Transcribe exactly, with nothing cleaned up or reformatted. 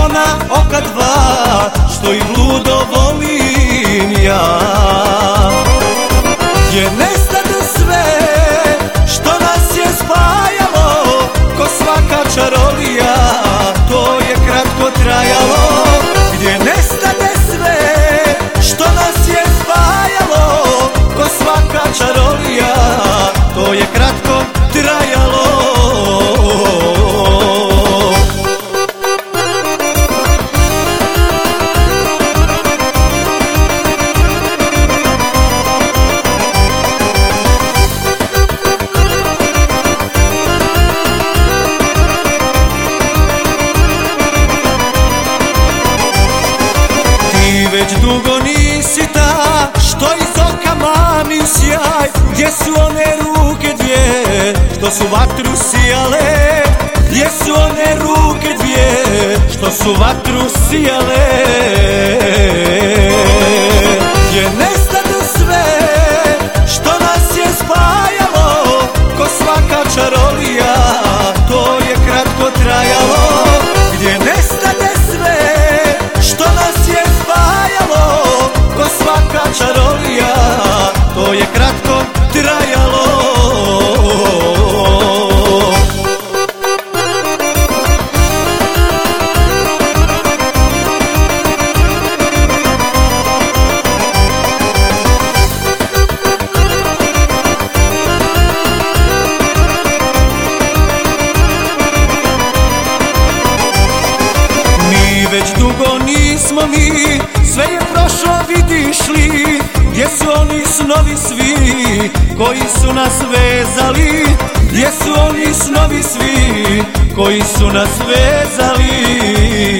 ona oka dva, što ih ludo volim ja. Gdje nestade sve što nas je spajalo, ko svaka čarolija, to je kratko trajalo. Gdje nestade sve što nas je spajalo, ko svaka čarolija, to je kratko trajalo. Već dugo nisi ta što iz oka mami sjaj. Gdje su one ruke dvije što su vatru sijale? Gdje su one ruke dvije što su vatru sijale? Gdje nestade sve što nas je spajalo, ko svaka čarolija, to je kratko trajalo. Gdje nestade sve što nas je spajalo, ko svaka čarolija, to je kratko trajalo. Mi već dugo nismo mi, sve je prošlo, vidiš li? Gdje su oni snovi svi koji su nas vezali? Gdje su oni snovi svi koji su nas vezali?